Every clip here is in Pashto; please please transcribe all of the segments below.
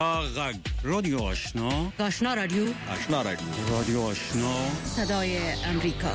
غږ رادیو آشنا رادیو رادیو آشنا صدای امریکا.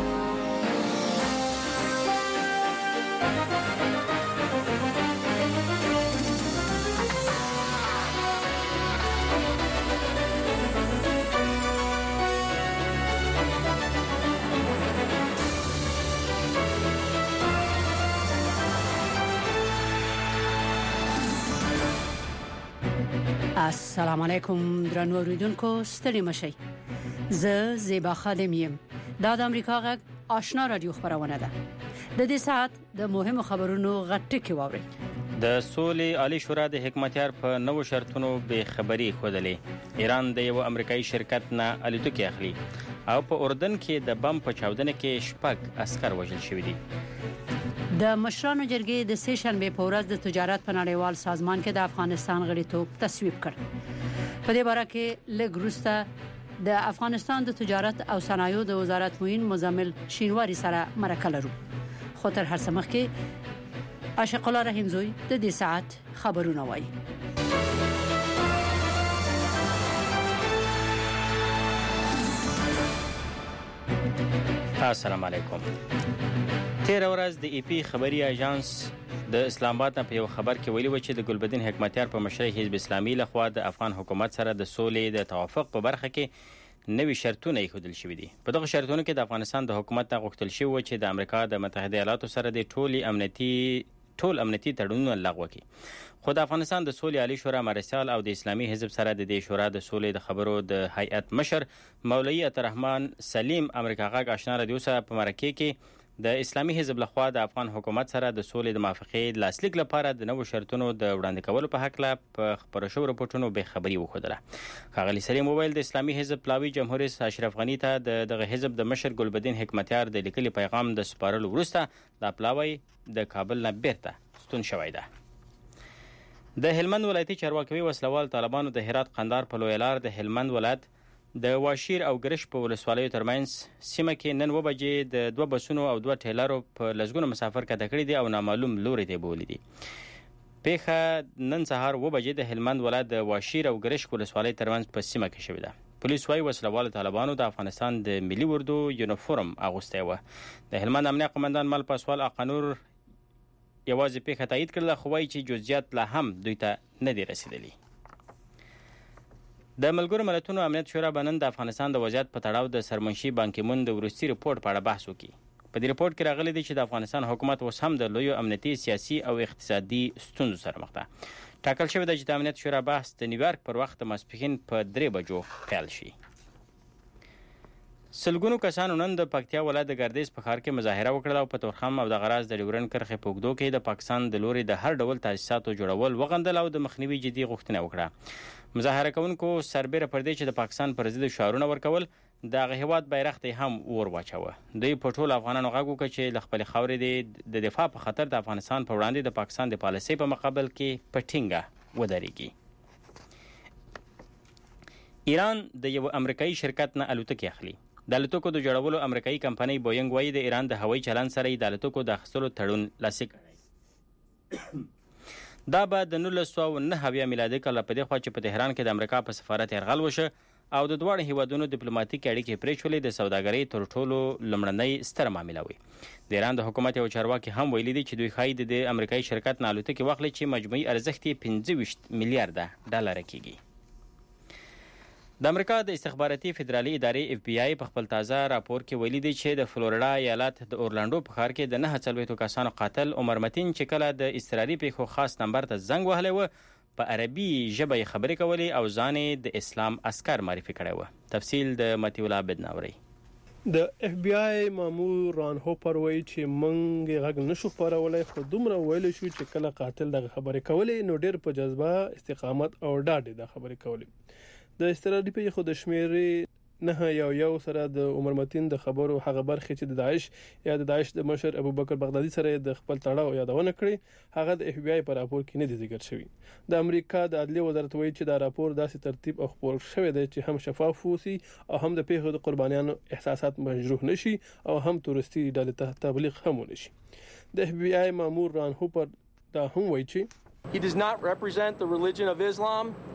السلام علیکم درنو اوریدونکو، ستړي مشئ. زه زیبا خادم یم. دا د امریکا غږ آشنا رادیو خبرونه ده. د دې ساعت د مهمو خبرونو غټکی واوري. د سولې عالی شورا د حکمتیار په نوو شرطونو به خبري خودلې. ایران د یو امریکایي شرکت نه الوتکې اخلي او په اردن کې د بم په چاودنه کې 6 عسكر وژل شوي دي. د مشرانو جرګې د سه شنبه په ورځ د تجارت په نړیوال سازمان کې د افغانستان غړیتوب تصویب کړ. په دې باره کې لږ وروسته د افغانستان د تجارت او صنایعو د وزارت معین مزمل شینواری سره مرکه لرو. خو تر هر څه مخکې عاشق الله رحیمزوی د دې ساعت خبرونه وایي. السلام علیکم. تیر ورځ د ای پی خبري اژانس د اسلام آباد په یو خبر کې ویلي و چې د ګلبدین حکمتیار په مشرۍ حزب اسلامي لخوا د افغان حکومت سره د سولې د توافق په برخه کې نوي شرطونه ایښودل شوي دي. په دغه شرطونو کې د افغانستان د حکومت ته غوښتل شوی و چې د امریکا د متحده ایالاتو سره د ټول امنیتي تړونونه لغوه کړي. خو د افغانستان د سولې عالی شورا مرسال او د اسلامي حزب سره د دې شورا د سولې د خبرو د هیئت مشر مولوی عطرحمان سلیم امریکا غږ آشنا رادیو سره په مرکه کې د اسلامي حزب لخوا د افغان حکومت سره د سولې د موافقې لاسلیک لپاره د نوو شرطونو د وړاندې کولو په حق له خبرو شوو رپورټونو به خبري وخوده. ښاغلي سلیم وویل د اسلامي حزب پلاوی جمهور رئیس اشرف غنی ته دغه حزب د مشر ګلبدین حکمتیار د لیکلي پیغام د سپارلو وروسته د پلاوی د کابل نه بیرته ستون شوی ده. د هلمند ولایتي چارواکي وسلوال طالبانو د هرات قندار په لوی لار د هلمند ولایت د واشیر او ګرش په ولسوالیو ترمنځ سیمه کې نن 2 بجې د 2 بسونو او 2 ټیلرو په لږګونو مسافر کډه کړی دي او نامعلوم لوري ته بولی دي. پیښه نن سهار 2 بجې د هلمند ولایت د واشیر او ګرش ولسوالۍ ترمنځ په سیمه کې شوې ده. پولیس وايي وسلوال طالبانو د افغانستان د ملي اردو یونیفورم اغوستی و. د هلمند امنیه قومندان مل پاسوال اقانور یوازې پیښه تایید کړله، خو وايي چې جزئیات لا هم دوی ته نه دي رسیدلي. د ملګرو ملتونو امنیت شورا به نن د افغانستان د وضعیت په تړاو د سرمنشي بان کی مون د وروستي رپورټ په اړه بحث وکړي. په دې رپورټ کې راغلي دي چې د افغانستان حکومت اوس هم د لویو امنیتي، سیاسي او اقتصادي ستونزو سره مخ ده. ټاکل شوی دی چې د امنیت شورا بحث د نیویارک پر وخت د ماسپښین په 3 بجو پیل شي. سلګونو کسانو نن د پکتیا ولایت د ګردیز په ښار کې مظاهره وکړه او په تورخم او د غراز د ډیورن کرښې په اوږدو کې د پاکستان د لوري د هر ډول تاسیساتو جوړول وغندل او د مخنیوي جدي غوښتنه وکړه. مظاهره کوونکو سربېره پر دې چې د پاکستان پر ضد شعارونه ورکول، دغه هیواد بیرغ ته هم اور واچوه. دوی په ټول افغانانو غږ وکړ چې له خپل خاورې د دفاع په خاطر د افغانستان په وړاندې د پاکستان د پالیسۍ په مقابل کې په ټینګه ودرېږي. ایران د یو امریکایي شرکت نه الوتکې اخلي. د الوتکو د جوړولو امریکایي کمپنۍ بوینګ وايي د ایران د هوایي چلند سره د الوتکو د اخیستلو تړون لاسلیک کړی. دا به د 1909 میلادي کال په دې خوا چې په تهران کې د امریکا په سفارت یرغل وشه او د دواړو هیوادونو ډیپلوماټیک اړیکې پرې شولې د سوداګرۍ تر ټولو لومړنۍ ستره معامله وي. د ایران د حکومت یو چارواکي هم ویلي دي چې دوی ښایي د امریکایي شرکت نه الوتکې واخلي چې مجموعي ارزښت یې 25 میلیارډ ډالر کېږي. د امریکا د استخباراتي فدرالي ادارې اف بی آی په خپل تازه راپور کې ویلي دی چې د فلوریډا ایالت د اورلانډو په ښار کې د 49 کسانو قاتل عمر متین چې کله د اضطراري پیښو خاص نمبر ته زنګ وهلی و، په عربي ژبه یې خبرې کولې او ځان د اسلام عسكر معرفي کړی و. تفصیل د متي الله بدناوري. د اف بی آی مامور ران هوپر وایي چې موږ غږ نشو خبرولای، خو دومره ویل شو چې کله قاتل دغه خبرې کولې نو ډېر په جذبه، استقامت او ډاډ د خبرې کولې. د استرالیا په خو د شمیرې 911 سره د عمر متین د خبرو هغه برخه چې د داعش د مشر ابو بکر بغدادي سره د خپل تړاو یادونه کړې، هغه د اف بی آی په راپور کې نه دي ذکر شوی. د امریکا د عدلیه وزارت وایي چې دا راپور داسې ترتیب او خپور شوی دی چې هم شفاف وي او هم د پیښو د قربانیانو احساسات مجروح نشي او هم تورستي ډلې ته تبلیغ هم ونشي. د اف بی آی مامور ران هوپر دا هم وایي چې He does not represent the religion of Islam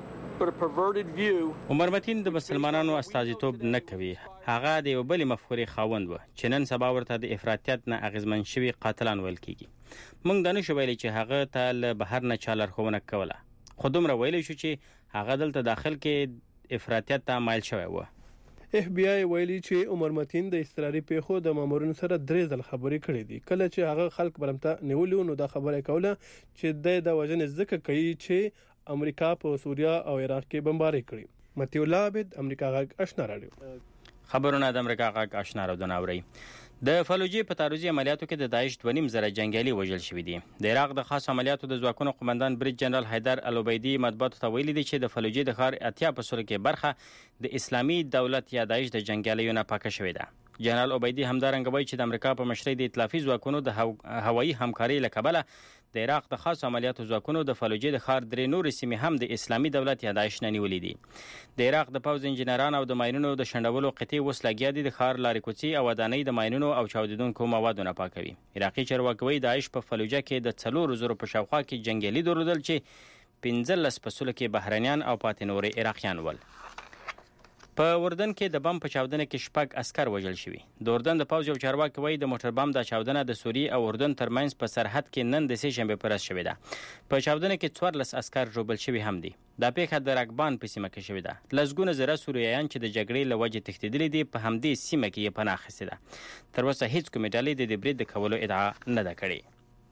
عمر متین د مسلمانانو استازیتوب نه کوي. هغه د یو بل مفکورې خاوند و چې نن سبا ورته د افراطیت نه اغیزمن شوي قاتلان ویل کیږي. موږ دا نشو ویلی چې هغه ته له بهر نه چا لارښوونه کوله، خو دومره ویلی شو چې هغه دلته داخل کې افراطیت ته مایل شوی و. اف بی آی ویلي چې عمر متین د اضطراري پیښو د مامورینو سره 3 ځل خبرې کړې دي. کله چې هغه خلک برمته نیولې نو دا خبره کوله چې د وژنې ځکه کوي چې امریکا په سوریا او عراق کې بمباري کړې. متي الله عبد، امریکا غږ آشنا رادیو. خبرونه د امریکا غږ آشنا رادیو ناوري. د فلوجي په تعرضي عملیاتو کې د داعش 2.5 زره جنگیالي وژل شوي دي. د عراق د خاص عملیاتو د ځواکونو قومندان بریج جنرال حیدر العبیدي مطبوعاتو ته ویلي دي چې د فلوجي د ښار 80% کې برخه د اسلامي دولت یا داعش د جنگیالیو نه پاکه شوې ده. جنرال عبیدي همدارنګه وایي چې د امریکا په مشرۍ د ائتلافي ځواکونو د هوایي همکارۍ له کبله د عراق د خاص عملیاتو ځواکونو د فلوجي د ښار 3 نورې سیمې هم د اسلامي دولت یا داعش نه نیولې دي. د عراق د پوځ انجنیران او د ماینونو د شنډولو قطعې اوس لګیا دي د ښار لارې کوڅې او ودانۍ د ماینونو او چاودیدونکو موادو نه پاکوي. عراقي چارواکي وایي داعش په فلوجه کې د 4,000 په شاوخوا کې جنگیالي درلودل چې 15 فصلو کې بهرنیان او پاتې نورې عراقیان ول. په اردن کې د بم په چاودنه کې 6 عسكر وژل شوي. د اردن د پوځ یو چارواکي وایي د موټر بم د چاودنه د سوریې او اردن ترمنځ په سرحد کې نن د سې شنبه پر ورځ شوې ده. په چاودنه کې 14 عسكر ژوبل شوي هم دي. دا پیښه د راکبان په سیمه کې شوې ده. لسګونه زره سوریایان چې د جګړې له وجې تښتېدلي دي په همدې سیمه کې یې پناه اخیستې ده. تر اوسه هیڅ کومې ډلې د برید د کولو ادعا نه ده کړې.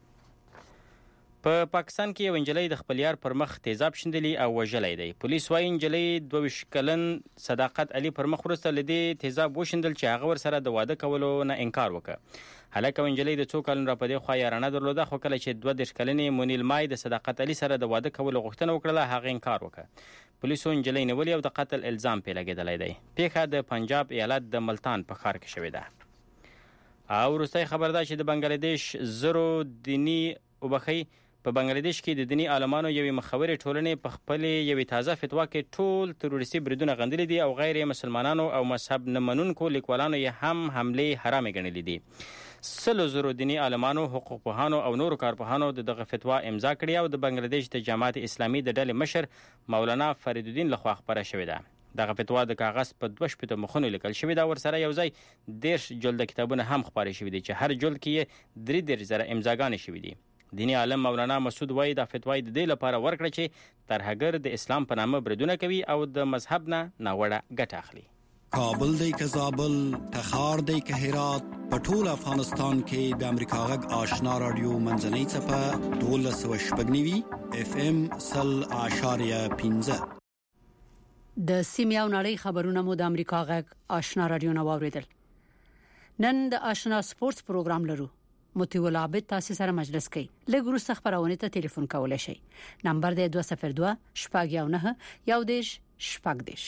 په پاکستان کې یو انجلۍ د خپل یار پر مخ تیزاب شیندلی او وژلی دی. پولیس وايي انجلۍ 22 کلن صداقت علي پر مخ وروسته له دې تیزاب وشیندل چې هغه ورسره د واده کولو نه انکار وکړ. هلکه انجلۍ د 2 کلن را پدې خوا یارانه درلوده، خو کله چې 22 کلنې مونیل مای د صداقت علي سره د واده کولو غوښتنه وکړه هغه انکار وکړ. پولیسو انجلۍ نیولې او د قتل الزام پې لګېدلی دی. پیښه د پنجاب ایالت د ملتان په ښار کې شوې ده. او وروستی خبر دا چې د بنګلاديش زرو دینی وبخي په بنگلاديش کې د دینی عالمانو یوې مخورې ټولنې په خپل یوې تازه فتوا کې ټول تروریستي بریدونه غندلي دي او غیر مسلمانانو او مذهب نه منونکو لیکوالانو یې هم حملې حرامې ګڼلې دي. 100 دینی عالمانو، حقوق پوهانو او نورو کارپوهانو دغه فتوا امضا کړې او د بنگلاديش د جماعت اسلامي د ډلې مشر مولانا فرید الدین لخوا خبره شوې ده. دغه فتوا د کاغذ په 2 مخونو لیکل شوې ده. ورسره یو ځای 10 جلد کتابونه هم خپاره شوي دي چې هر جلد کې یې 3 زره امضاګانې شوي دي. دینی عالم مولانا مسعود وایي دا فتوا د دې لپاره ورکړه چې ترهګر د اسلام په نامه بریدونه کوي او د مذهب نه ناوړه ګټه اخلي. کابل دی که زابل، تخار دی که هرات، په ټول افغانستان کې د امریکا غږ آشنا رادیو منځنۍ څپه 1290 FM 0.15. د سیمه او نړۍ خبرونه مو د امریکا غږ آشنا رادیو نو اوریدل. نن د آشنا سپورتس پروګرام لرو. متي الله عبد تاسو سره مجلس کوي. لږ وروسته خبرونه ته ټلیفون کولای شئ. نمبر دی 202 شپږ 9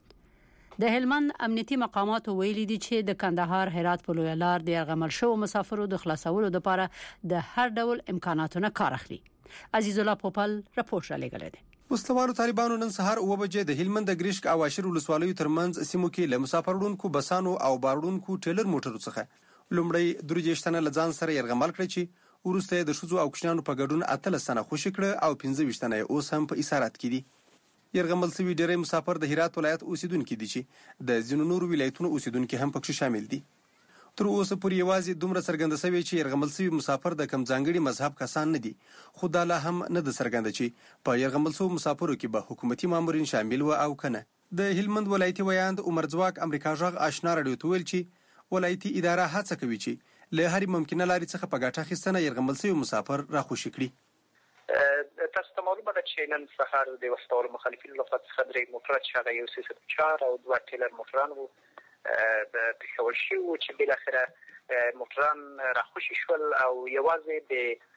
د هلمند امنیتي مقامات ویلي دي چې د کندهار هرات په لوی لار د ارغمل شو مسافرو د خلاصولو لپاره د هر ډول امکاناتو نه کار اخلي. عزیز الله پوپل راپور را لګل دي. مستوارو طالبانو نن سهار 9 بجې د هلمند ګریشک او اشر ولسوالیو ترمنځ سیمو کې له مسافرونکو بسانو او باروډونکو ټیلر موټرو څخه لومړی درجهشتنه لزان سره يرغمل کړی چې ورسته د شوزو او کشنانو په ګډون 18 سنه خوشی کړ او 15 تنه اوس هم په اسارت کې دي. يرغمل سوي ډېری مسافر د هرات ولایت اوسیدونکو دي چې د ځینو نورو ولایتونو اوسیدونکو هم پکې شامل دي. تر اوسه پورې یوازې دومره څرګنده شوی چې يرغمل سوي مسافر د کم ځانګړي مذهب کسان نه دي، خو دا لا هم نه د څرګنده چې په يرغمل سوي مسافرو کې به حکومتي مامورین شامل و او کنه. د هلمند ولایتي ویاند عمر ځواک امریکا غږ آشنا رادیو ته ویل چې ولایتي اداره هڅه کوي چې له هرې ممکنه لارې څخه په ګټه اخیستنه يرغمل سوي مسافر راخوشي کړي. تاسو ته معلومه ده چې نن سهار د وسطول مخالفینو لخوا څخه 3 موټر چې هغه یو 304 او 2 ټیلر موټران وو د پېښور شو چې بل اخره موټران راخوشي شول او یوازې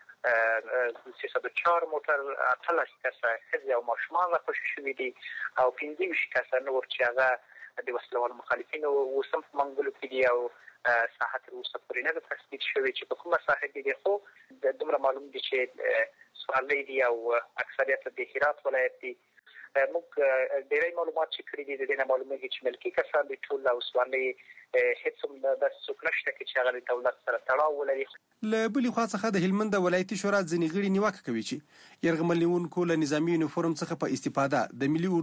د 304 موټر 18 کسه خځې او ماشومان راخوشي شوي دي او 15 کسه نور چې هغه د وسلوال مخالفینو وسم منګلو کې دي او ساحت روسه پرې نه تثبیت شوی چې په کومه ساحه کې دي. خو د دومره معلوم دي چې سوالې دي او اکثریت د هرات ولایت دي. موږ ډېری معلومات چې کړی دي د دې نه معلومیږي چې ملکی کسان دي ټول او سوالې هیڅ هم د څوک نشته چې هغه د دولت سره تړاو ولري. له بلې خوا څخه د هلمند ولایتي شورا ځینې غړي نیوکه کوي چې يرغمل نیونکو له نظامی یونیفورم څخه په استفاده د ملي